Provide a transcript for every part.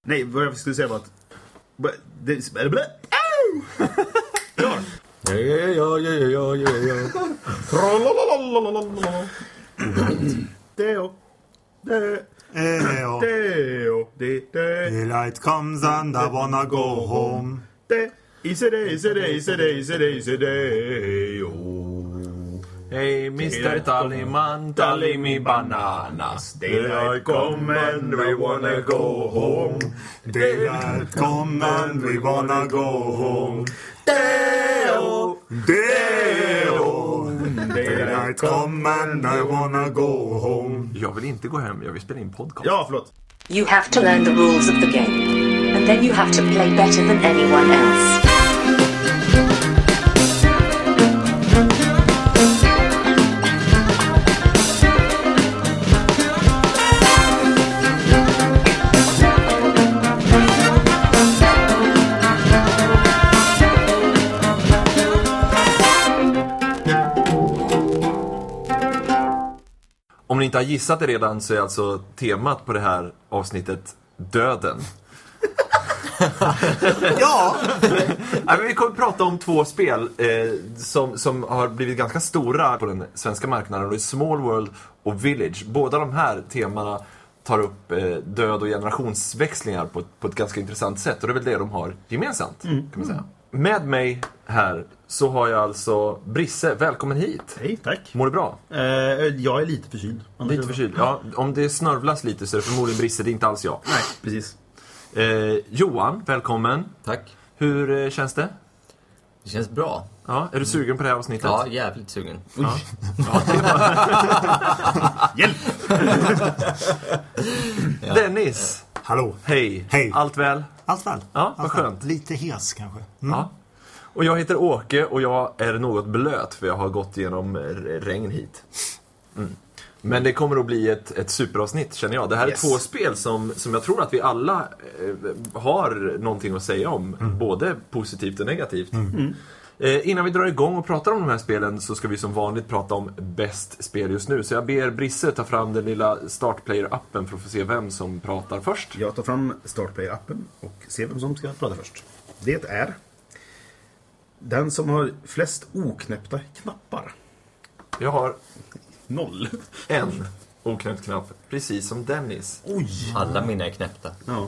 Nej, vad jag skulle säga var att... Daylight comes and I wanna go home. Is a day. Hey Mr. Tallyman, tally me bananas. Daylight come and we wanna go home. Daylight come and we wanna go home. Deo, Deo. Daylight come and I wanna go home. Jag vill inte gå hem, jag vill spela in podcast. Ja, förlåt. You have to learn the rules of the game. And then you have to play better than anyone else. Om ni inte har gissat det redan så är alltså temat på det här avsnittet döden. Ja! Vi kommer prata om två spel som har blivit ganska stora på den svenska marknaden. Det är Small World och Village. Båda de här temana tar upp död och generationsväxlingar på ett ganska intressant sätt. Och det är väl det de har gemensamt, kan man säga. Med mig här så har jag alltså Brisse. Välkommen hit. Hej, tack. Mår du bra? Jag är lite förkyld. Lite förkyld. Ja, om det snörvlas lite så är det förmodligen Brisse, det är inte alls jag. Nej, precis. Johan, välkommen. Tack. Hur känns det? Det känns bra. Ja, är du sugen på det här avsnittet? Ja, jävligt sugen. Ja. Ja, det var... Hjälp! Dennis. Hallå. Hej. Hej. Allt väl? Allt väl? Ja, vad Allt väl. skönt. Lite hes kanske. Ja. Och jag heter Åke och jag är något blöt för jag har gått igenom regn hit. Men det kommer att bli ett superavsnitt, känner jag. Det här är två spel som jag tror att vi alla har någonting att säga om. Både positivt och negativt. Innan vi drar igång och pratar om de här spelen så ska vi som vanligt prata om bäst spel just nu. Så jag ber Brisse ta fram den lilla Startplayer-appen för att få se vem som pratar först. Jag tar fram Startplayer-appen och ser vem som ska prata först. Det är den som har flest oknäppta knappar. Jag har 0. en oknäppt knapp, precis som Dennis. Oj! Alla mina är knäppta. Ja.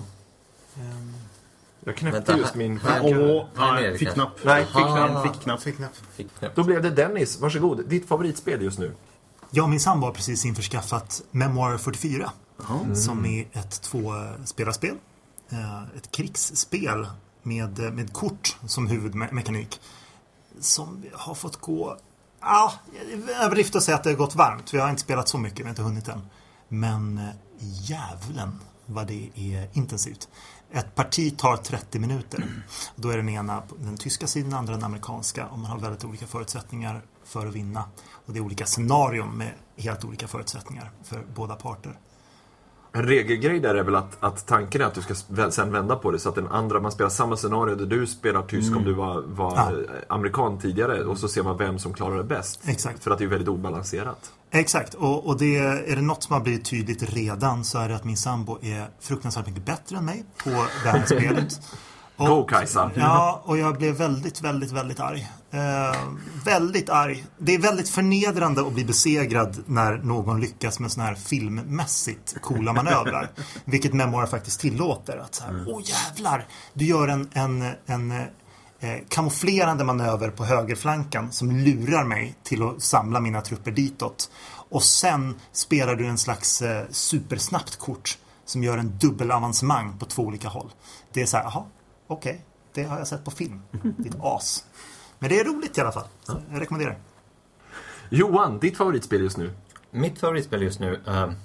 Jag knäppte Vänta, just min... här Nej, nere fick kanske. knapp. Nej, fick Aha. knapp. Fick knapp. Fick knäpp. Då blev det Dennis, varsågod. Ditt favoritspel just nu. Jag och min sambo har precis införskaffat Memoir 44. Som är ett tvåspelarspel. Ett krigsspel med kort som huvudmekanik. Som har fått gå... Ja, överdrift att säga att det har gått varmt. Vi har inte spelat så mycket, vi har inte hunnit än. Men jävlen vad det är intensivt. Ett parti tar 30 minuter. Då är den ena den tyska sidan, andra den amerikanska. Och man har väldigt olika förutsättningar för att vinna. Och det är olika scenarion med helt olika förutsättningar för båda parter. En regelgrej där är väl att tanken är att du ska sen vända på det så att den andra, man spelar samma scenario där du spelar tysk om du var amerikan tidigare och så ser man vem som klarar det bäst. Exakt. För att det är väldigt obalanserat. Exakt, och det är det något som har blivit tydligt redan så är det att min sambo är fruktansvärt mycket bättre än mig på det här spelet. Go Kajsa! Ja, och jag blev väldigt, väldigt, väldigt arg. Väldigt arg. Det är väldigt förnedrande att bli besegrad när någon lyckas med såna här filmmässigt coola manövrar. Vilket Memoir faktiskt tillåter. Att så här, åh jävlar, du gör en kamouflerande manöver på högerflanken som lurar mig till att samla mina trupper ditåt. Och sen spelar du en slags supersnabbt kort som gör en dubbelavancemang på 2 olika håll. Det är så här, jaha, okej, det har jag sett på film. Det är ett as. Men det är roligt i alla fall. Så jag rekommenderar. Johan, ditt favoritspel just nu? Mitt favoritspel just nu...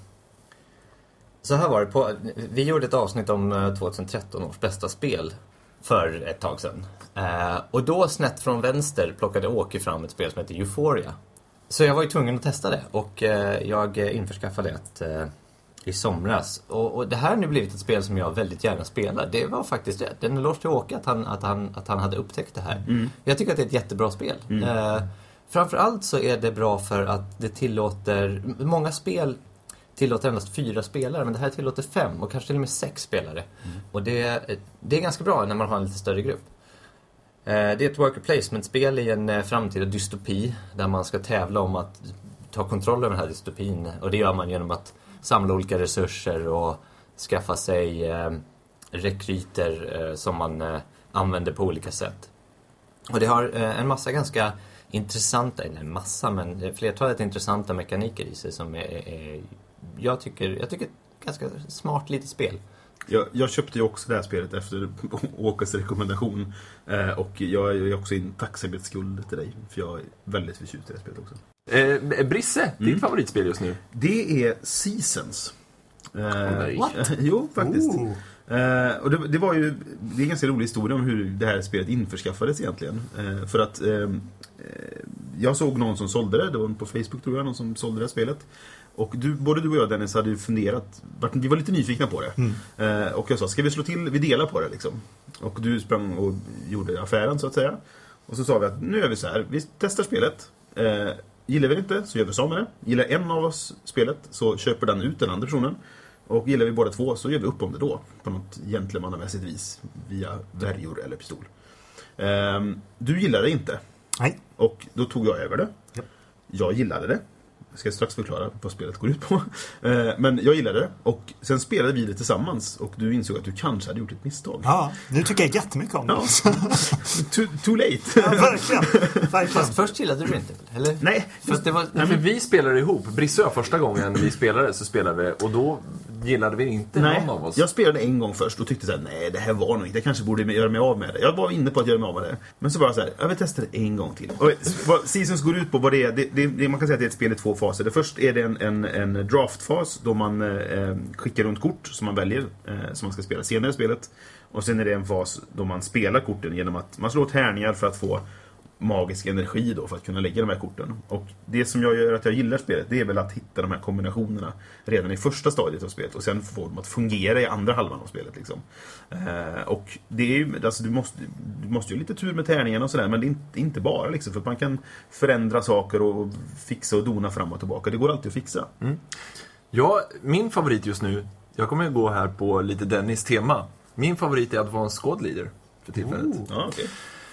så här var det. Vi gjorde ett avsnitt om 2013 års bästa spel för ett tag sedan. Och då snett från vänster plockade Åke fram ett spel som heter Euphoria. Så jag var ju tvungen att testa det. Och jag införskaffade det i somras. Och det här har nu blivit ett spel som jag väldigt gärna spelar. Det var faktiskt rätt. En eloge till Åke att han hade upptäckt det här. Jag tycker att det är ett jättebra spel. Framförallt så är det bra för att det tillåter... Många spel tillåter endast 4 spelare, men det här tillåter 5 och kanske till och med 6 spelare. Och det är ganska bra när man har en lite större grupp. Det är ett worker placement-spel i en framtida dystopi där man ska tävla om att ta kontroll över den här dystopin. Och det gör man genom att samla olika resurser och skaffa sig rekryter som man använder på olika sätt. Och det har en massa ganska intressanta, inte en massa, men flertalet intressanta mekaniker i sig som jag tycker ganska smart litet spel. Jag köpte ju också det här spelet efter Åkes rekommendation. Och jag är också en tacksamhetsskuld till dig. För jag är väldigt förtjust i det här spelet också. Brisse, ditt favoritspel just nu? Det är Seasons. What? Jo, faktiskt. Och det är en ganska rolig historia om hur det här spelet införskaffades egentligen. För att jag såg någon som sålde det var på Facebook tror jag, någon som sålde det här spelet. Och både du och jag, Dennis, hade ju funderat, vi var lite nyfikna på det. Och jag sa, ska vi slå till, vi delar på det liksom. Och du sprang och gjorde affären så att säga. Och så sa vi att nu gör vi så här, vi testar spelet. Gillar vi det inte så gör vi så med det. Gillar en av oss spelet så köper den ut den andra personen. Och gillar vi båda två så gör vi upp om det då. På något gentlemannamässigt vis. Via värjor eller pistol. Du gillade det inte. Nej. Och då tog jag över det. Yep. Jag gillade det. Jag ska strax förklara vad spelet går ut på. Men jag gillade det. Och sen spelade vi det tillsammans. Och du insåg att du kanske hade gjort ett misstag. Ja, nu tycker jag jättemycket om det. Ja. Too late. Ja, verkligen. Fast först gillade du inte, eller? Nej. För vi spelade ihop. Brisse och jag första gången vi spelade så spelade vi. Och då gillade vi inte någon av oss. Jag spelade en gång först och tyckte så här, nej det här var nog inte. Jag kanske borde göra mig av med det. Jag var inne på att göra mig av med det. Men så bara så här, jag vill testa det en gång till. Och vad Seasons går ut på, vad det är, man kan säga att det är ett spel i 2 faser. Det först är det en draftfas då man skickar runt kort som man väljer som man ska spela senare i spelet. Och sen är det en fas då man spelar korten genom att man slår tärningar för att få magisk energi då för att kunna lägga de här korten. Och det som jag gör att jag gillar spelet, det är väl att hitta de här kombinationerna redan i första stadiet av spelet och sen få dem att fungera i andra halvan av spelet liksom. Och det är ju, alltså du måste ju lite tur med tärningarna och sådär, men det är inte bara liksom, för att man kan förändra saker och fixa och dona fram och tillbaka. Det går alltid att fixa. Ja, min favorit just nu, jag kommer att gå här på lite Dennis tema. Min favorit är Advanced Squad Leader för tillfället. Ja, okej.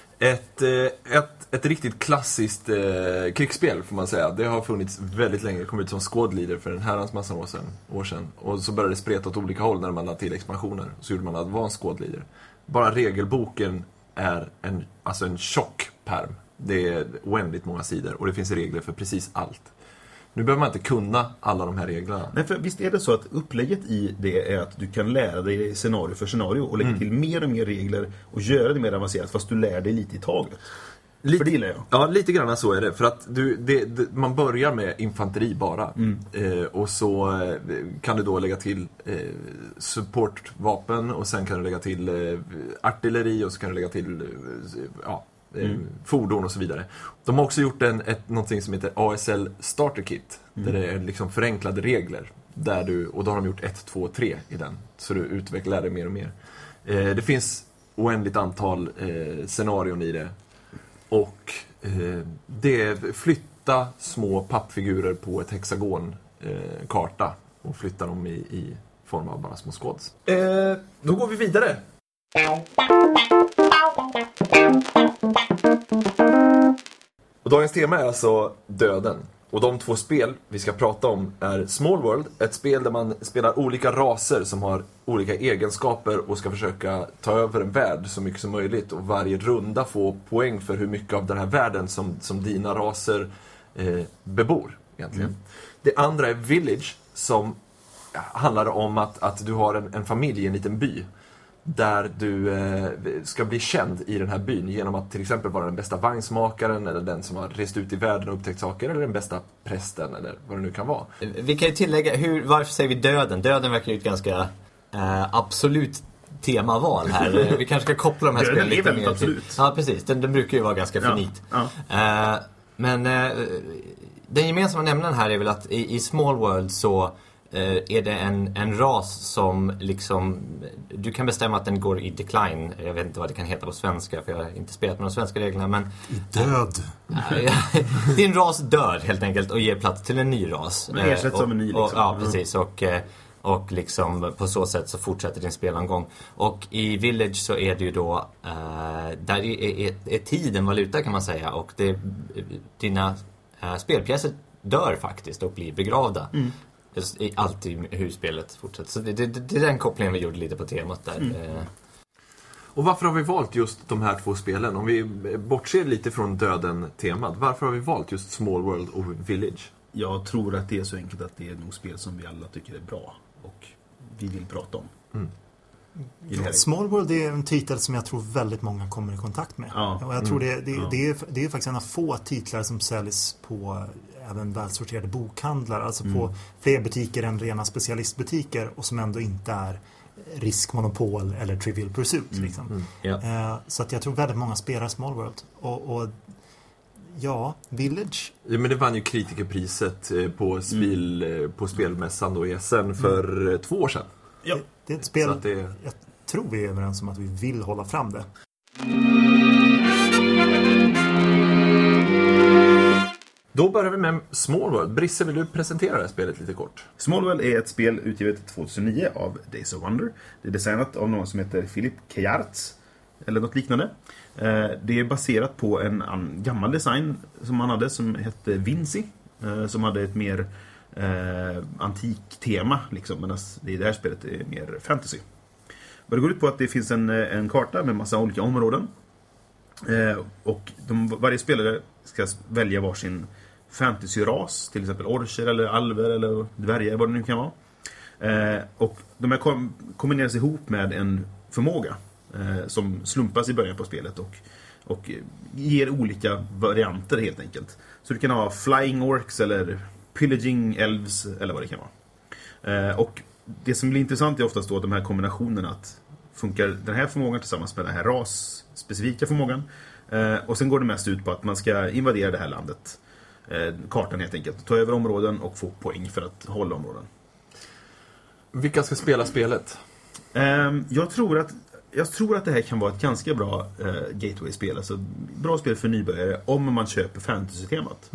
Ett riktigt klassiskt krigsspel får man säga. Det har funnits väldigt länge. Det kom ut som Squad Leader för en herrans massa år sedan. Och så började det spreta åt olika håll när man lade till expansioner. Så gjorde man Advanced Squad Leader. Bara regelboken är en tjock pärm. Det är oändligt många sidor och det finns regler för precis allt. Nu behöver man inte kunna alla de här reglerna. Nej, för visst är det så att upplägget i det är att du kan lära dig scenario för scenario och lägga till mer och mer regler och göra det mer avancerat fast du lär dig lite i taget. För det gillar jag. Ja, lite grann så är det. För att man börjar med infanteri bara. Och så kan du då lägga till supportvapen och sen kan du lägga till artilleri och så kan du lägga till fordon och så vidare. De har också gjort någonting som heter ASL Starter Kit där det är liksom förenklade regler och då har de gjort 1, 2, 3 i den så du utvecklar det mer och mer. Det finns oändligt antal scenarion i det och det flytta små pappfigurer på ett hexagonkarta och flytta dem i form av bara små squads. Då går vi vidare. Och dagens tema är alltså döden. Och de 2 spel vi ska prata om är Small World, ett spel där man spelar olika raser som har olika egenskaper och ska försöka ta över en värld så mycket som möjligt och varje runda få poäng för hur mycket av den här världen som dina raser bebor egentligen. Det andra är Village som handlar om att du har en familj i en liten by där du ska bli känd i den här byn genom att till exempel vara den bästa vagnsmakaren eller den som har rest ut i världen och upptäckt saker eller den bästa prästen eller vad det nu kan vara. Vi kan ju tillägga, varför säger vi döden? Döden verkar ju ett ganska absolut temaval här. Vi kanske ska koppla de här spelen lite mer till. Ja, precis. Den brukar ju vara ganska finit. Men den gemensamma nämnaren här är väl att i Small World så är det en ras som liksom, du kan bestämma att den går i decline. Jag vet inte vad det kan heta på svenska, för jag har inte spelat med de svenska reglerna, men Död. din ras dör helt enkelt och ger plats till en ny ras. Men ersätts som en ny liksom. Ja, precis. Och liksom på så sätt så fortsätter din spelomgång. Och i Village så är det ju då där är tiden valuta, kan man säga. Och dina spelpjäser dör faktiskt och blir begravda. Alltid hur spelet fortsätter. Så det är den kopplingen vi gjorde lite på temat där. Och varför har vi valt just de här två spelen? Om vi bortser lite från döden-temat, varför har vi valt just Small World och Village? Jag tror att det är så enkelt att det är nog spel som vi alla tycker är bra och vi vill prata om. Small World är en titel som jag tror väldigt många kommer i kontakt med. Ja. Och jag tror det är faktiskt en av få titlar som säljs på även välsorterade bokhandlar, alltså på fler butiker än rena specialistbutiker, och som ändå inte är riskmonopol eller Trivial Pursuit liksom. Så att jag tror väldigt många spelar Small World och ja, Village. Ja, men det vann ju kritikerpriset på spelmässan då i Essen för 2 år sedan. Ja. Det är ett spel, jag tror vi är överens om att vi vill hålla fram det. Då börjar vi med Small World. Brisse, vill du presentera det här spelet lite kort? Small World är ett spel utgivet 2009 av Days of Wonder. Det är designat av någon som heter Philip Keyarts eller något liknande. Det är baserat på en gammal design som man hade som hette Vinci, som hade ett mer antik tema liksom, medan det här spelet är mer fantasy. Men det går ut på att det finns en karta med massa olika områden, och varje spelare ska välja varsin fantasy-ras, till exempel orcher eller alver eller dvärgar, vad det nu kan vara. Och de här kombineras ihop med en förmåga som slumpas i början på spelet och ger olika varianter helt enkelt. Så du kan ha flying orcs eller pillaging elves eller vad det kan vara. Och det som blir intressant är oftast då de här kombinationerna, att funkar den här förmågan tillsammans med den här ras-specifika förmågan. Och sen går det mest ut på att man ska invadera det här landet, kartan helt enkelt, ta över områden och få poäng för att hålla områden. Vilka ska spela spelet? Jag tror att det här kan vara ett ganska bra gateway-spel, alltså bra spel för nybörjare om man köper fantasy-temat.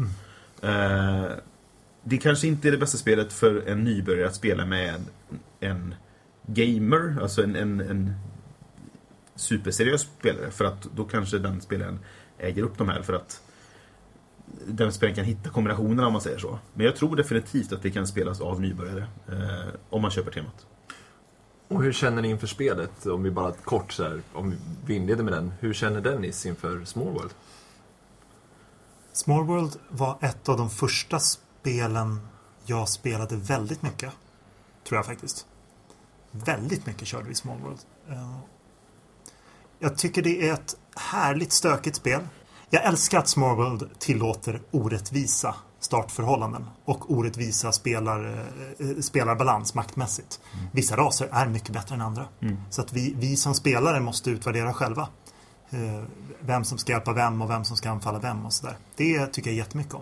Det kanske inte är det bästa spelet för en nybörjare att spela med en gamer, alltså en superseriös spelare, för att då kanske den spelaren äger upp de här, för att den spelaren kan hitta kombinationerna, om man säger så. Men jag tror definitivt att det kan spelas av nybörjare om man köper temat. Och hur känner ni inför spelet? Om vi bara kort så här, om vi inleder med den. Hur känner Dennis inför Small World? Small World var ett av de första spelen jag spelade väldigt mycket. Tror jag faktiskt. Väldigt mycket körde vi Small World. Jag tycker det är ett härligt stökigt spel. Jag älskar att Small World tillåter orättvisa startförhållanden och orättvisa spelarbalans maktmässigt. Vissa raser är mycket bättre än andra. Så att vi som spelare måste utvärdera själva vem som ska hjälpa vem och vem som ska anfalla vem och sådär. Det tycker jag jättemycket om.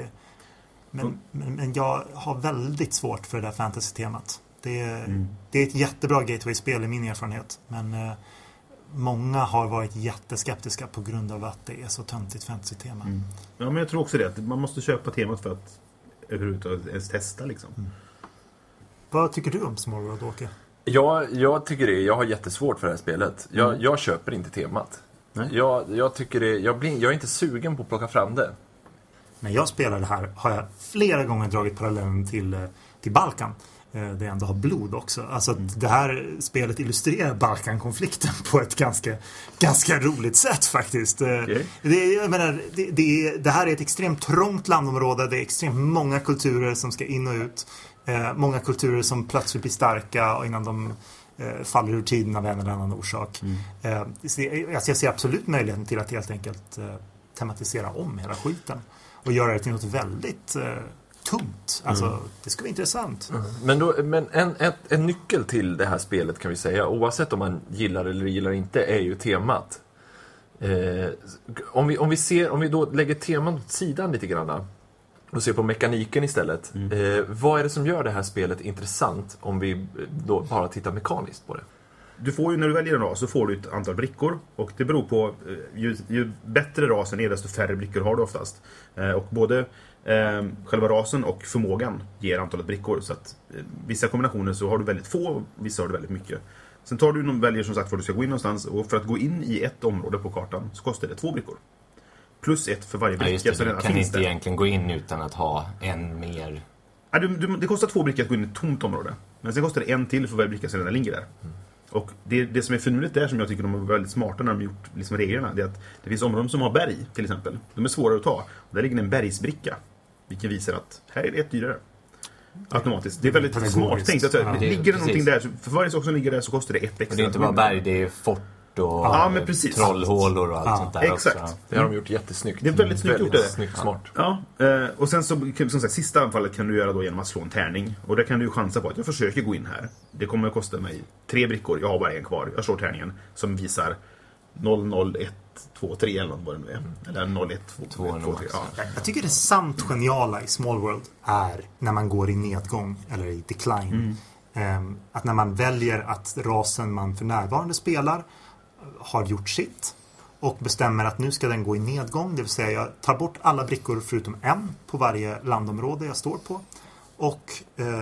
Men jag har väldigt svårt för det där fantasy-temat. Det är ett jättebra gateway-spel i min erfarenhet, men många har varit jätteskeptiska på grund av att det är så töntigt fantasy-tema. Ja, men jag tror också det, att man måste köpa temat för att överhuvudtaget ens testa liksom. Vad tycker du om Small World, Åke? Jag tycker det. Jag har jättesvårt för det här spelet. Jag köper inte temat. Nej. Jag tycker det. Jag är inte sugen på att plocka fram det. När jag spelar det här har jag flera gånger dragit parallellen till Balkan. Det ändå har blod också. Alltså det här spelet illustrerar Balkankonflikten på ett ganska roligt sätt faktiskt. Okay. Det här är ett extremt trångt landområde. Det är extremt många kulturer som ska in och ut. Många kulturer som plötsligt blir starka och innan de faller ur tiden av en eller annan orsak. Jag ser absolut möjligheten till att helt enkelt tematisera om hela skiten och göra det till något väldigt tungt. Alltså, det ska vara intressant. Men en nyckel till det här spelet kan vi säga, oavsett om man gillar eller gillar inte, är ju temat. Om vi då lägger temat åt sidan lite grann, och se på mekaniken istället. Vad är det som gör det här spelet intressant om vi då bara tittar mekaniskt på det? Du får ju, när du väljer en ras så får du ett antal brickor. Och det beror på, ju bättre rasen är desto färre brickor har du oftast. Och både själva rasen och förmågan ger antalet brickor. Så att vissa kombinationer så har du väldigt få, vissa har du väldigt mycket. Sen tar du väljer som sagt var du ska gå in någonstans. Och för att gå in i ett område på kartan så kostar det 2 brickor. Plus 1 för varje bricka. Ja, så du kan inte egentligen gå in utan att ha en mer... Ja, det kostar 2 brickor att gå in i ett tomt område. Men sen kostar det 1 till för varje bricka som redan ligger där. Och det som är finurligt där, som jag tycker de är väldigt smarta när de gjort liksom reglerna, det är att det finns områden som har berg till exempel. De är svårare att ta. Och där ligger en bergsbricka, vilket visar att här är det ett dyrare. Automatiskt. Det är väldigt smart tänkt. Att ligger det någonting där, för varje sak som ligger där så kostar det 1 extra. Och det är inte bara berg, det är fort och trollhålor och allt sånt där exakt. också. Det har de gjort jättesnyggt. Det är väldigt snyggt gjort det. Snyggt, smart. Ja, och sen så, som sagt, sista anfallet kan du göra då genom att slå en tärning. Och där kan du ju chansa på att jag försöker gå in här. Det kommer att kosta mig 3 brickor, jag har bara en kvar. Jag slår tärningen som visar 0, 1, 2, 3 eller vad det nu är. Eller 0, 1, 2, 3. Ja. Jag tycker det sant geniala i Small World är när man går i nedgång eller i decline. Att när man väljer att rasen man för närvarande spelar har gjort sitt och bestämmer att nu ska den gå i nedgång, det vill säga jag tar bort alla brickor förutom en på varje landområde jag står på och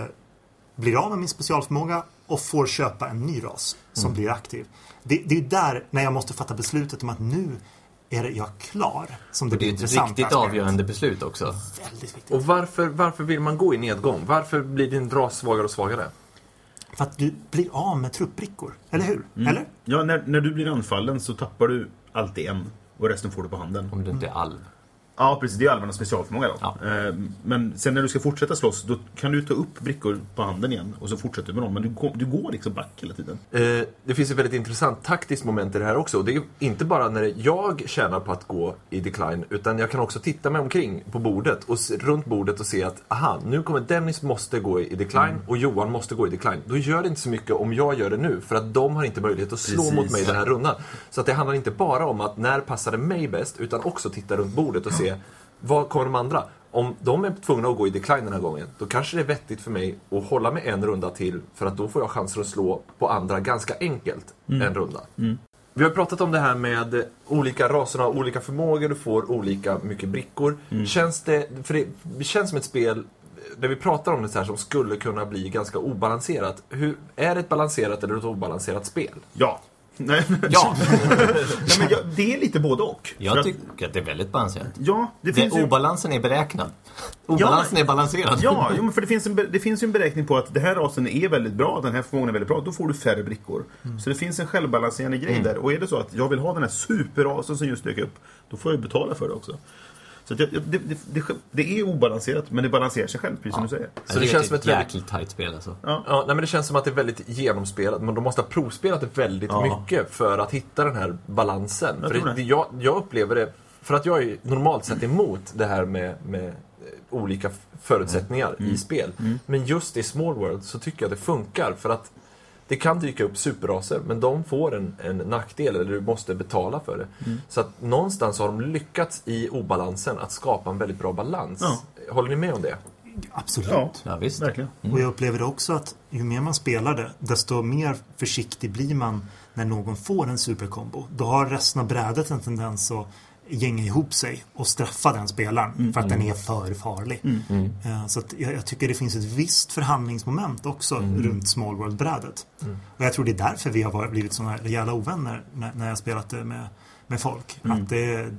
blir av med min specialförmåga och får köpa en ny ras som blir aktiv. Det är där när jag måste fatta beslutet om att nu är jag klar som det blir intressant. Det är ett riktigt avgörande beslut också. Väldigt viktigt. Och varför vill man gå i nedgång? Varför blir din ras svagare och svagare? För att du blir av med truppbrickor, eller hur? Eller? Ja, när du blir anfallen så tappar du alltid en och resten får du på handen. Om du inte är alv. Ja, precis. Det är alvarnas specialförmåga då. Ja. Men sen när du ska fortsätta slåss, då kan du ta upp brickor på handen igen och så fortsätter du med dem. Men du går liksom back hela tiden. Det finns ett väldigt intressant taktiskt moment i det här också. Det är inte bara när jag tjänar på att gå i decline, utan jag kan också titta mig omkring på bordet och runt bordet och se att aha, nu kommer Dennis måste gå i decline och Johan måste gå i decline. Då gör det inte så mycket om jag gör det nu, för att de har inte möjlighet att slå mot mig den här rundan. Så att det handlar inte bara om att när passar det mig bäst, utan också titta runt bordet och se vad kommer de andra? Om de är tvungna att gå i decline den här gången, då kanske det är vettigt för mig att hålla med en runda till, för att då får jag chanser att slå på andra ganska enkelt en runda. Vi har pratat om det här med olika raserna, olika förmågor, du får olika mycket brickor. Känns det, för det känns som ett spel där vi pratar om det så här som skulle kunna bli ganska obalanserat. Är det ett balanserat eller ett obalanserat spel? Ja. Nej. Ja. Nej, men det är lite både och. Jag tycker att det är väldigt balanserat. Ja, det finns ju... Obalansen är beräknad. Obalansen är balanserad. Ja, men för det finns ju en beräkning på att det här rasen är väldigt bra, den här förmågan är väldigt bra, då får du färre brickor. Så det finns en självbalanserande grej där. Och är det så att jag vill ha den här superrasen som just dök upp, då får jag betala för det också. Så det är obalanserat, men det balanserar sig själv, precis som du säger. Så det känns som ett jäkligt tajt spel alltså. Ja, nej, men det känns som att det är väldigt genomspelat, men de måste ha provspelat det väldigt mycket för att hitta den här balansen. Jag upplever det, för att jag är normalt sett emot det här med olika förutsättningar i spel. Men just i Small World så tycker jag det funkar, för att det kan dyka upp superraser, men de får en nackdel, eller du måste betala för det. Så att någonstans har de lyckats i obalansen att skapa en väldigt bra balans. Håller ni med om det? Absolut. Ja, visst. Verkligen. Och jag upplever också att ju mer man spelar det, desto mer försiktig blir man när någon får en superkombo. Då har resten av brädet en tendens att gänga ihop sig och straffa den spelaren för att den är för farlig. Så att jag tycker det finns ett visst förhandlingsmoment också runt Small World-brädet. Och jag tror det är därför vi har blivit såna rejäla ovänner när jag spelat det med folk. Att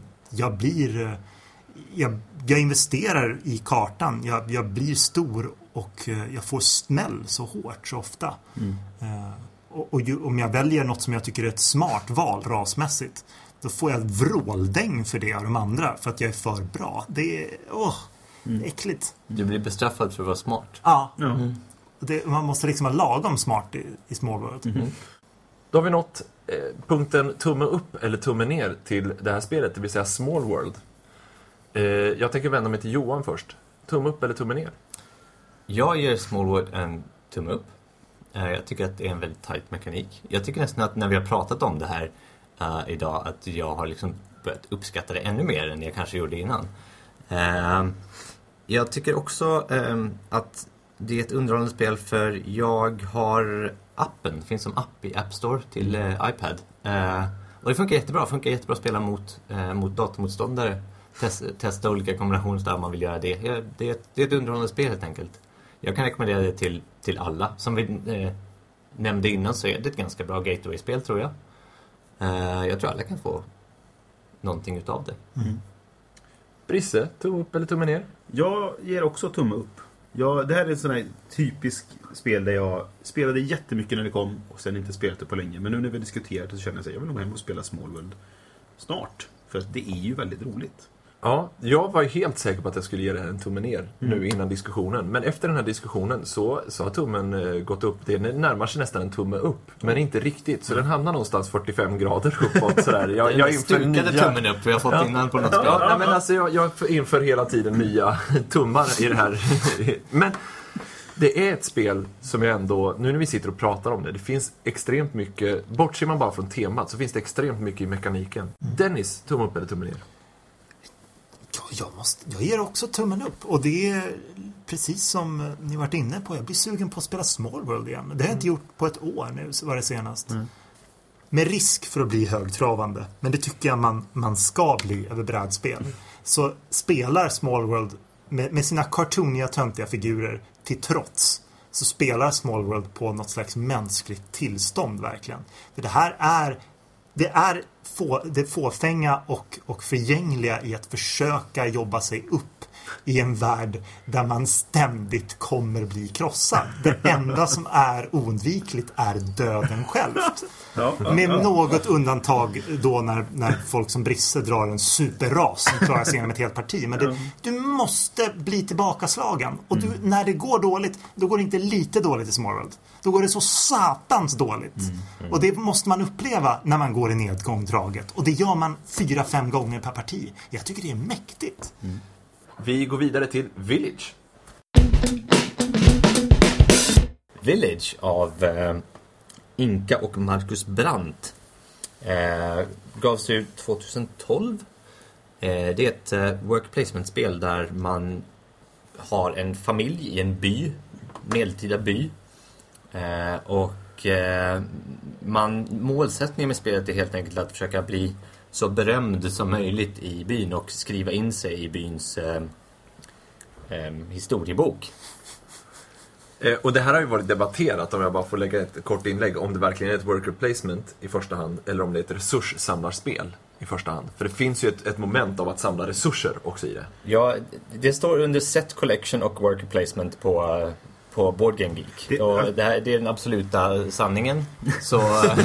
jag investerar i kartan, jag blir stor och jag får smäll så hårt så ofta. Och om jag väljer något som jag tycker är ett smart val rasmässigt, då får jag vråldäng för det av de andra, för att jag är för bra. Det är äckligt. Du blir bestraffad för att vara smart. Ja. Man måste liksom vara lagom smart i Small World. Då har vi nått punkten tumme upp eller tumme ner till det här spelet, det vill säga Small World. Jag tänker vända mig till Johan först. Tumme upp eller tumme ner? Jag ger Small World en tumme upp. Jag tycker att det är en väldigt tight mekanik. Jag tycker nästan att när vi har pratat om det här idag, att jag har liksom börjat uppskatta det ännu mer än jag kanske gjorde innan. Jag tycker också att det är ett underhållande spel, för jag har appen. Det finns som app i App Store till iPad. Och det funkar jättebra. Det funkar jättebra att spela mot datormotståndare. Testa olika kombinationer där man vill göra det. Det är ett underhållande spel helt enkelt. Jag kan rekommendera det till alla. Som vi nämnde innan så är det ett ganska bra gateway-spel, tror jag. Jag tror alla kan få någonting utav det. Brisse, tumme upp eller tumme ner? Jag ger också tumme upp. Det här är ett sån här typisk spel där jag spelade jättemycket när det kom och sen inte spelat det på länge. Men nu när vi har diskuterat så känner jag att jag vill nog hem och spela Small World snart. För det är ju väldigt roligt. Ja, jag var ju helt säker på att jag skulle ge det här en tumme ner nu innan diskussionen. Men efter den här diskussionen så har tummen gått upp. Det närmar sig nästan en tumme upp, men inte riktigt. Så den hamnar någonstans 45 grader uppåt. Sådär. Jag stukade tummen upp, vi har fått innan på något spel. Ja, men alltså jag inför hela tiden nya tummar i det här. Men det är ett spel som jag ändå, nu när vi sitter och pratar om det finns extremt mycket, bortser man bara från temat, så finns det extremt mycket i mekaniken. Dennis, tumme upp eller tumme ner? Jag ger också tummen upp. Och det är precis som ni varit inne på. Jag blir sugen på att spela Small World igen. Det har jag inte gjort på ett år nu, så var det senast. Med risk för att bli högtravande. Men det tycker jag man ska bli över brädspel. Så spelar Small World med sina cartooniga, töntiga figurer till trots, så spelar Small World på något slags mänskligt tillstånd verkligen. För det här är det fåfänga och förgängliga i att försöka jobba sig upp i en värld där man ständigt kommer bli krossad. Det enda som är oundvikligt är döden självt. Med något undantag då när folk som Brisse drar en superras som klarar sig genom ett helt parti. Men du måste bli tillbakaslagen. Och när det går dåligt, då går det inte lite dåligt i Small World. Då går det så satans dåligt. Och det måste man uppleva när man går i nedgångdraget. Och det gör man 4-5 gånger per parti. Jag tycker det är mäktigt. Vi går vidare till Village. Village av Inka och Marcus Brandt gavs ut 2012. Det är ett work placement-spel där man har en familj i en by, medeltida by. Målsättningen med spelet är helt enkelt att försöka bli så berömd som möjligt i byn och skriva in sig i byns historiebok. Och det här har ju varit debatterat, om jag bara får lägga ett kort inlägg, om det verkligen är ett worker placement i första hand eller om det är ett resurssamlarspel i första hand. För det finns ju ett moment av att samla resurser också i det. Ja, det står under set collection och worker placement på Board Game Geek. Det är den absoluta sanningen. Så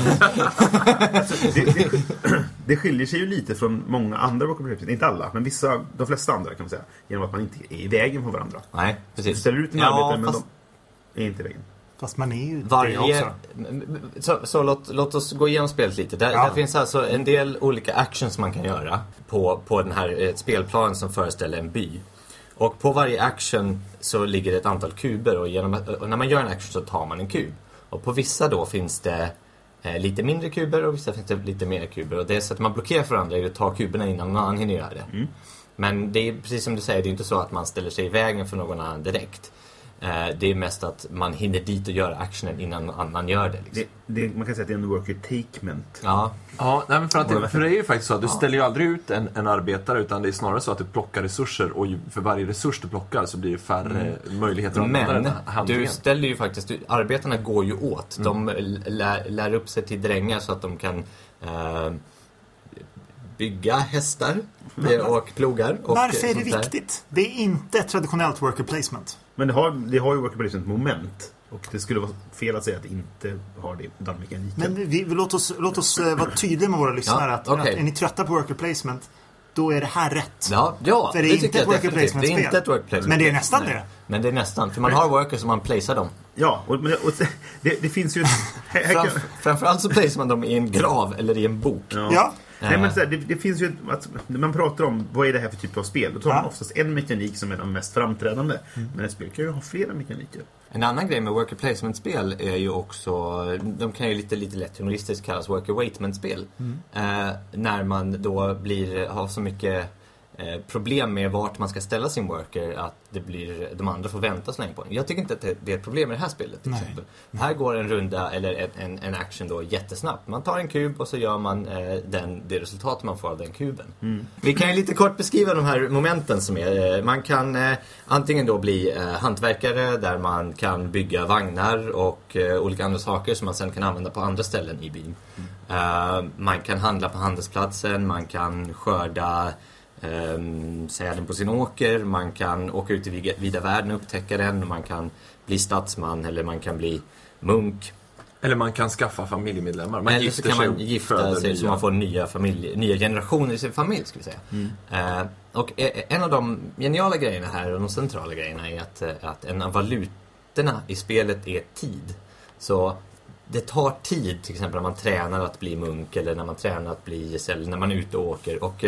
det skiljer sig ju lite från många andra worker placement. Inte alla, men de flesta andra kan man säga. Genom att man inte är i vägen på varandra. Nej, precis. Du ställer ut en arbete, men de är inte i vägen. Fast man är ju det också. Så låt oss gå igenom spelet lite. Där finns alltså en del olika actions man kan göra på den här spelplanen som föreställer en by. Och på varje action så ligger det ett antal kuber och när man gör en action så tar man en kub. Och på vissa då finns det lite mindre kuber och vissa finns det lite mer kuber. Och det sättet man blockerar för andra är att ta kuberna innan någon annan hinner göra det. Men det är precis som du säger, det är inte så att man ställer sig i vägen för någon annan direkt. Det är mest att man hinner dit och göra actionen innan någon annan gör det. Liksom. Man kan säga att det är en worker takement. Ja, nej, men för det är ju faktiskt så att du ställer ju aldrig ut en arbetare, utan det är snarare så att du plockar resurser och för varje resurs du plockar så blir det färre möjligheter att använda den här handlingen. Du ställer ju faktiskt, arbetarna går ju åt. De lär upp sig till drängar så att de kan bygga hästar och plogar. Och varför är det viktigt? Det är inte ett traditionellt worker placement. Men det har ju worker placement moment. Och det skulle vara fel att säga att det inte har den mekaniken. Men låt oss vara tydliga med våra lyssnare. Att är ni trötta på worker placement, då är det här rätt. Ja, för det är inte ett worker placement-spel. Det är inte ett worker placement. Men det är nästan det. Men det är nästan. För man har workers som man placerar dem. Ja, och det finns ju... Framförallt så placerar man dem i en grav eller i en bok. Ja. Nej, men det finns ju när man pratar om vad är det här för typ av spel, då tar man oftast en mekanik som är den mest framträdande. Men ett spel kan ju ha flera mekaniker. En annan grej med worker placement-spel är ju också, de kan ju lite lätt humoristiskt kallas worker waitment-spel. När man då har så mycket problem med vart man ska ställa sin worker, att de andra får vänta så länge på den. Jag tycker inte att det är ett problem med det här spelet till exempel. Här går en runda eller en action då jättesnabbt. Man tar en kub och så gör man det resultat man får av den kuben. Vi kan ju lite kort beskriva de här momenten som är. Man kan antingen då bli hantverkare där man kan bygga vagnar och olika andra saker som man sen kan använda på andra ställen i byn. Man kan handla på handelsplatsen, man kan skörda säden på sin åker, man kan åka ut i vida världen och upptäcka den, man kan bli stadsman eller man kan bli munk. Eller man kan skaffa familjemedlemmar. Eller så kan man gifta sig så man får nya generationer i sin familj, ska vi säga. Och en av de geniala grejerna här och de centrala grejerna är att en av valutorna i spelet är tid. Så det tar tid, till exempel när man tränar att bli munk eller när man tränar att bli gesäll, när man är ute och åker. Och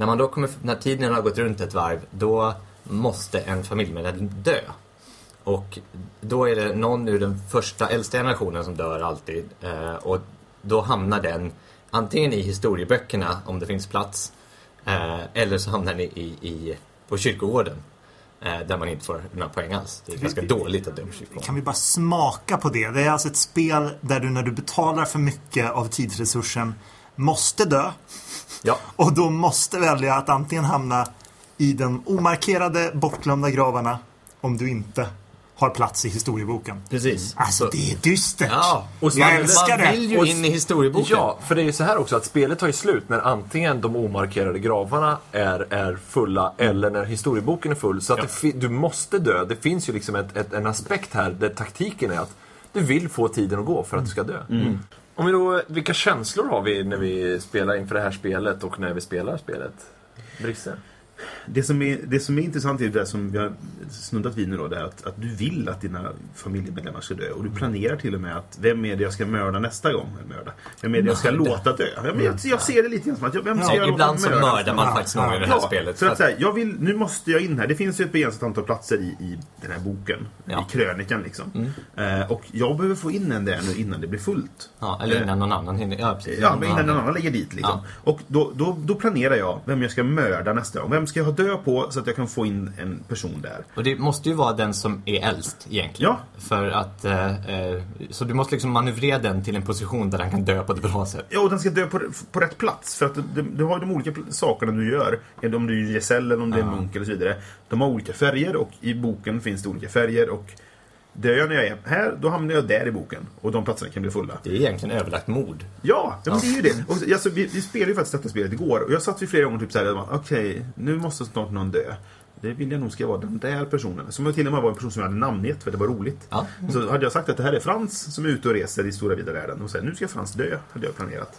när tiden har gått runt ett varv, då måste en familjemedlem dö. Och då är det någon ur den första äldsta generationen som dör alltid. Och då hamnar den antingen i historieböckerna om det finns plats, eller så hamnar den på kyrkogården. Där man inte får några poäng alls. Det är ganska dåligt att dö på kyrkogården. Kan vi bara smaka på det? Det är alltså ett spel där du när du betalar för mycket av tidsresursen måste dö. Ja. Och då måste välja att antingen hamna i de omarkerade bortglömda gravarna om du inte har plats i historieboken. Precis. Alltså det är dystert. Ja, och jag älskar det. Man vill ju in i historieboken. Ja, för det är ju så här också att spelet tar ju slut när antingen de omarkerade gravarna är fulla eller när historieboken är full. Så att du måste dö. Det finns ju liksom en aspekt här där taktiken är att du vill få tiden att gå för att du ska dö. Om vi då, vilka känslor har vi när vi spelar inför det här spelet och när vi spelar spelet? Brisse? Det som är intressant är det som vi har snuddat vid nu då, det är att du vill att dina familjemedlemmar ska dö och du planerar till och med att vem är det jag ska mörda nästa gång? Vem är det jag ska låta dö? Jag ser det lite grann som att vem ska jag ibland så mördar man faktiskt någon i det här spelet. För att säga, nu måste jag in här. Det finns ju ett begränsat antal platser i den här boken, i krönikan liksom. Och jag behöver få in en där nu innan det blir fullt. Ja, eller innan någon annan hinner. Ja, precis. Ja, men innan någon annan lägger dit liksom. Och då planerar jag vem jag ska mörda nästa gång. Vem ska jag ha dö på så att jag kan få in en person där. Och det måste ju vara den som är äldst egentligen. Ja. För att så du måste liksom manövrera den till en position där den kan dö på ett bra sätt. Ja, och den ska dö på rätt plats. För att du har de olika sakerna du gör. Om du är gesäll eller om det är munk eller så vidare. De har olika färger och i boken finns det olika färger och dör jag när jag är här, då hamnar jag där i boken. Och de platserna kan bli fulla. Det är egentligen överlagt mord. Ja, men det är ju det. Och, alltså, vi spelade ju faktiskt detta spelet igår. Och jag satt vid flera gånger typ såhär, okej, nu måste snart någon dö. Det vill jag nog ska vara den där personen. Som till och med var en person som jag hade namngett för det var roligt. Ja. Så hade jag sagt att det här är Frans som är ute och reser i stora vida världen. Och säger, nu ska Frans dö, hade jag planerat.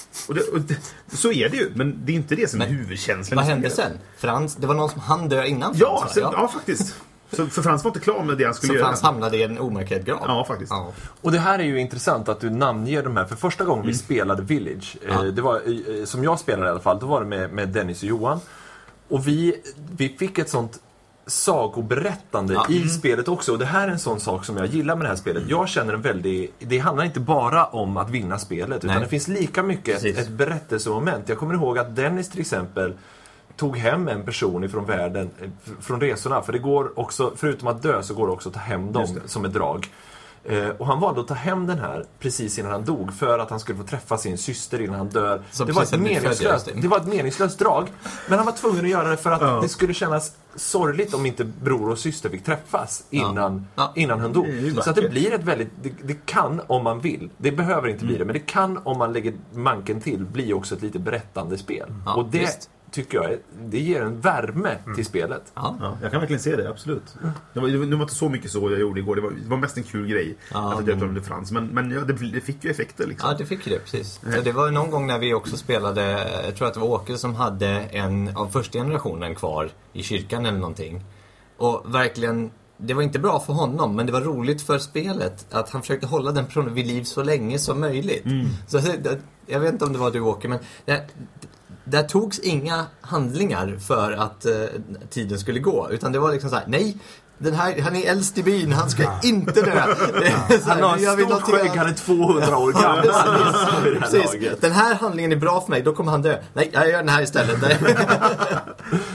Så är det ju, men det är inte det som är huvudkänslan. Vad hände sen? Frans, det var någon som hann dö innan Frans, ja, faktiskt. Så för Frans var inte klar med det han skulle göra. Så Frans hamnade i en omarkerad grav. Ja, faktiskt. Ja. Och det här är ju intressant att du namnger de här. För första gången vi spelade Village, det var, som jag spelade i alla fall, då var det med Dennis och Johan. Och vi fick ett sånt sagoberättande i spelet också. Och det här är en sån sak som jag gillar med det här spelet. Jag känner det handlar inte bara om att vinna spelet, utan det finns lika mycket ett berättelsemoment. Jag kommer ihåg att Dennis till exempel tog hem en person ifrån världen, från resorna. För det går också, förutom att dö, så går det också att ta hem dem som ett drag. Och han valde att ta hem den här precis innan han dog, för att han skulle få träffa sin syster innan han dör. Det var ett meningslöst drag, men han var tvungen att göra det för att det skulle kännas sorgligt om inte bror och syster fick träffas innan han dog. Så att det blir ett väldigt, det kan om man vill, det behöver inte bli det, men det kan, om man lägger manken till, bli också ett lite berättande spel. Och det tycker jag, det ger en värme till spelet. Ja, jag kan verkligen se det, absolut. Det var inte så mycket så jag gjorde igår. Det var mest en kul grej att jag döpte om det Frans. Men det fick ju effekter liksom. Ja, det fick ju det, precis. Det var någon gång när vi också spelade, jag tror att det var Åke som hade en av första generationen kvar i kyrkan eller någonting. Och verkligen, det var inte bra för honom, men det var roligt för spelet att han försökte hålla den personen vid liv så länge som möjligt. Så jag vet inte om det var du, Åke, men där togs inga handlingar för att tiden skulle gå, utan det var liksom så här: nej, han är äldst i byn, han ska inte dö. Han har en stor skägg, han är 200 år gammal. Precis. Den här handlingen är bra för mig, då kommer han dö. Nej, jag gör den här istället.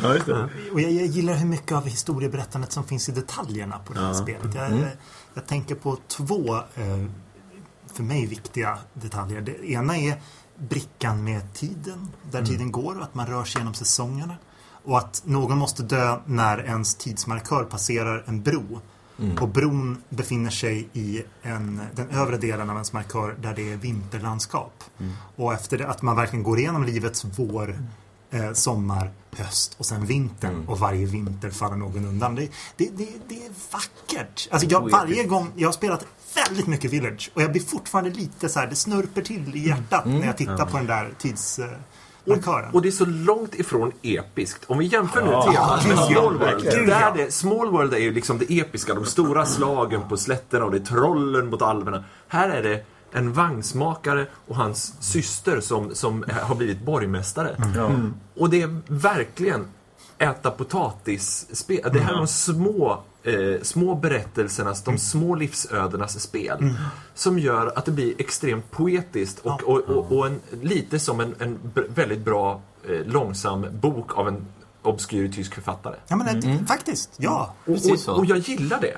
Ja, just det. Och jag gillar hur mycket av historieberättandet som finns i detaljerna på det här spelet. Jag tänker på 2 för mig viktiga detaljer. Det ena är brickan med tiden, där tiden går och att man rör sig genom säsongerna. Och att någon måste dö när ens tidsmarkör passerar en bro. Och bron befinner sig i den övre delen av ens markör där det är vinterlandskap. Och efter det, att man verkligen går igenom livets vår, sommar, höst och sen vintern. Och varje vinter faller någon undan. Det är vackert. Alltså varje gång jag har spelat väldigt mycket Village och jag blir fortfarande lite så här, det snurper till i hjärtat när jag tittar på den där tidsmarkören. Och det är så långt ifrån episkt. Om vi jämför nu temat med Small World. Small World är ju liksom det episka, de stora slagen på slätterna och det är trollen mot alverna. Här är det en vagnsmakare och hans syster som har blivit borgmästare. Och det är verkligen äta potatis-spel. Det här är de små berättelsernas, de små livsödenas spel som gör att det blir extremt poetiskt och lite som en väldigt bra långsam bok av en obskyr tysk författare. Ja, men faktiskt, ja. Och jag gillar det.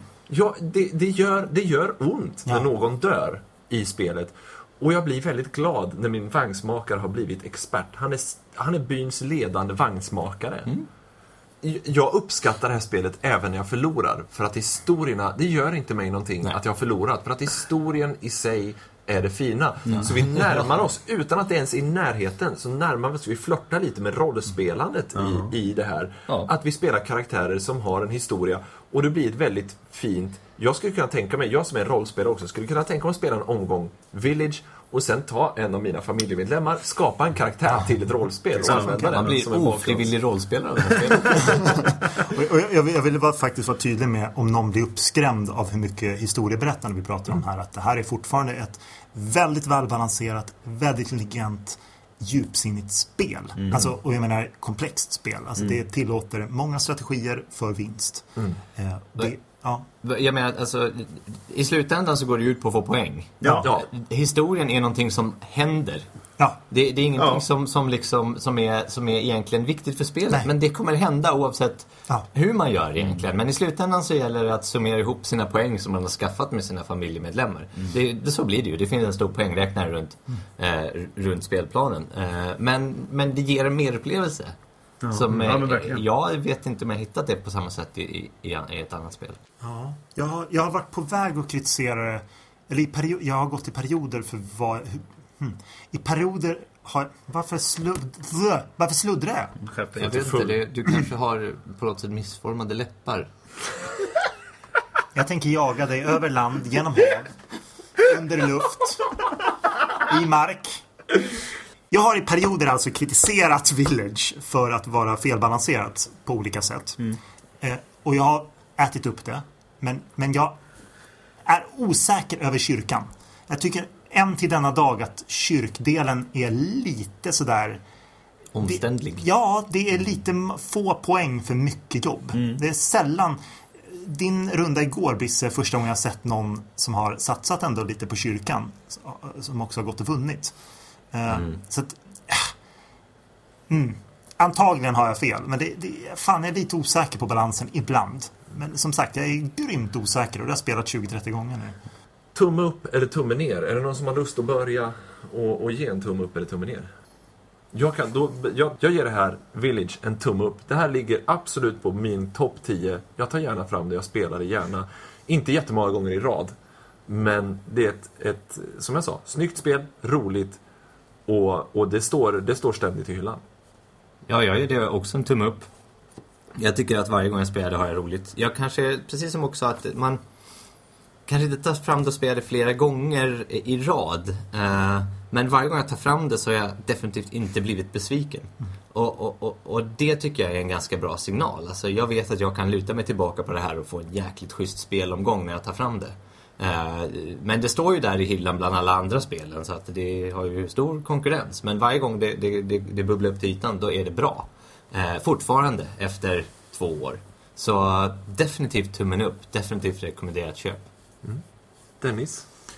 Det gör ont när någon dör i spelet. Och jag blir väldigt glad när min vagnsmakare har blivit expert. Han är byns ledande vagnsmakare. Jag uppskattar det här spelet även när jag förlorar. För att historierna, det gör inte mig någonting att jag har förlorat. För att historien i sig är det fina. Så vi närmar oss, utan att det ens är i närheten, så närmar vi oss, vi flörtar lite med rollspelandet i det här. Att vi spelar karaktärer som har en historia. Och det blir ett väldigt fint. Jag skulle kunna tänka mig, jag som är en rollspelare också, skulle kunna tänka mig att spela en omgång Village och sen ta en av mina familjemedlemmar, skapa en karaktär till ett rollspel och använda den. Man blir ofrivillig rollspelare. Och jag ville faktiskt vara tydlig med, om någon blir uppskrämd av hur mycket historieberättande vi pratar om här, att det här är fortfarande ett väldigt välbalanserat, väldigt intelligent, djupsinnigt spel. Alltså, och jag menar komplext spel. Alltså, det tillåter många strategier för vinst. Jag menar, alltså, i slutändan så går det ut på att få poäng. Historien är någonting som händer. Det är ingenting som är egentligen viktigt för spelet. Men det kommer hända oavsett hur man gör egentligen. Men i slutändan så gäller det att summera ihop sina poäng som man har skaffat med sina familjemedlemmar. Så blir det ju. Det finns en stor poängräknare runt spelplanen. Men det ger en merupplevelse. Jag vet inte om jag hittat det på samma sätt i ett annat spel. Jag har varit på väg att kritisera det. Eller jag har gått i perioder för vad... I perioder har... Varför sluddrar jag? Jag vet inte, du kanske har på något sätt missformade läppar. Jag tänker jaga dig över land, genom hav, under luft, i mark. Jag har i perioder alltså kritiserat Village för att vara felbalanserat på olika sätt. Och jag har ätit upp det. Men jag är osäker över kyrkan. Jag tycker än till denna dag att kyrkdelen är lite sådär... Omständlig. Det är lite få poäng för mycket jobb. Det är sällan... Din runda igår, Bisse, första gången jag sett någon som har satsat ändå lite på kyrkan. Som också har gått och vunnit. Så att... Antagligen har jag fel. Men jag är lite osäker på balansen ibland. Men som sagt, jag är grymt osäker. Och jag har spelat 20-30 gånger nu. Tumme upp eller tumme ner? Är det någon som har lust att börja och ge en tumme upp eller tumme ner? Jag ger det här Village en tumme upp. Det här ligger absolut på min topp 10. Jag tar gärna fram det, jag spelar det gärna. Inte jättemånga gånger i rad. Men det är ett som jag sa, snyggt spel, roligt. Och det står ständigt i hyllan. Ja, jag ger det också en tumme upp. Jag tycker att varje gång jag spelar det har jag roligt. Jag kanske, precis som också att man kanske inte tar fram det och spelar det flera gånger i rad. Men varje gång jag tar fram det så har jag definitivt inte blivit besviken. Och det tycker jag är en ganska bra signal. Alltså jag vet att jag kan luta mig tillbaka på det här och få en jäkligt schysst spelomgång när jag tar fram det. Men det står ju där i hyllan bland alla andra spelen, så att det har ju stor konkurrens. Men varje gång det bubblar upp till ytan, då är det bra. Fortfarande efter 2 år. Så definitivt tummen upp. Definitivt rekommenderat köp. Dennis?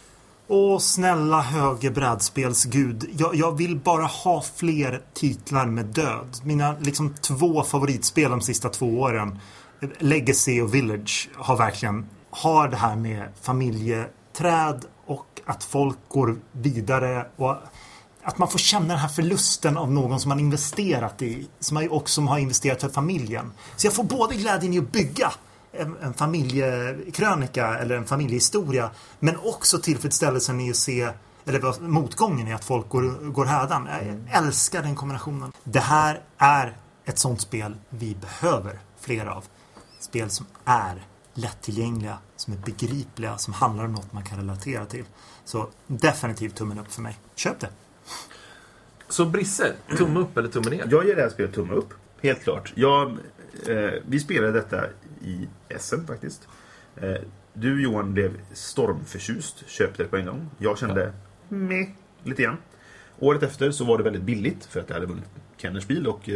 Åh, snälla höge brädspelsgud. Jag vill bara ha fler titlar med död. Mina liksom 2 favoritspel de sista 2 åren, Legacy och Village, har det här med familjeträd och att folk går vidare och att man får känna den här förlusten av någon som man investerat i, som har investerat för familjen. Så jag får både glädjen i att bygga en familjekrönika eller en familjehistoria, men också tillfredsställelsen i att se, eller motgången i att folk går hädan. Jag älskar den kombinationen. Det här är ett sånt spel vi behöver fler av. Spel som är lättillgängliga, som är begripliga, som handlar om något man kan relatera till. Så definitivt tummen upp för mig. Köp det! Så Brisse, tumme upp eller tumme ner? Jag ger det här spelet tumme upp, helt klart. Vi spelade detta i SM faktiskt. Du, Johan, blev stormförtjust, köpte det på en gång. Jag kände lite grann. Året efter så var det väldigt billigt för att jag hade vunnit Kenners bil och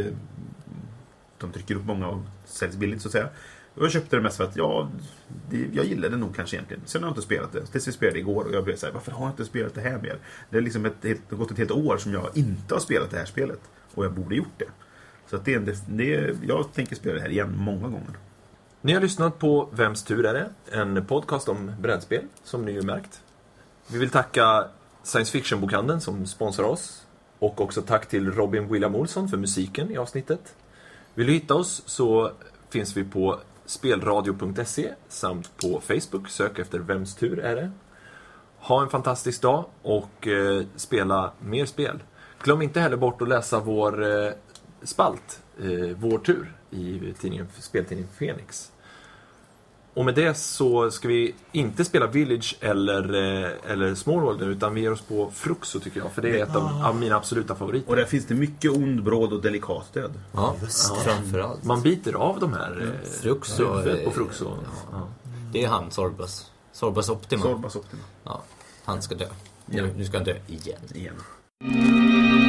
de trycker upp många och säljs billigt så att säga. Och jag köpte det mest för att jag gillade det nog kanske egentligen. Sen har jag inte spelat det. Tills vi spelade igår och jag blev så här, varför har jag inte spelat det här mer? Det är liksom gått ett helt år som jag inte har spelat det här spelet. Och jag borde gjort det. Så att jag tänker spela det här igen många gånger. Ni har lyssnat på Vems tur är det? En podcast om brädspel, som ni ju märkt. Vi vill tacka Science Fiction-bokhandeln som sponsrar oss. Och också tack till Robin William Olsson för musiken i avsnittet. Vill du hitta oss så finns vi på spelradio.se samt på Facebook. Sök efter Vems tur är det? Ha en fantastisk dag och spela mer spel. Glöm inte heller bort att läsa vår spalt, Vår tur, i speltidningen Fenix. Och med det så ska vi inte spela Village eller Small World utan vi ger oss på Fruxo tycker jag. För det är ett av mina absoluta favoriter. Och där finns det mycket ond, bråd och delikat död. Ja, framförallt. Man biter av de här Fruxo på Fruxo. Ja. Det är han, Sorbus Optima. Sorbus Optima. Ja, han ska dö. Nu ska han dö igen.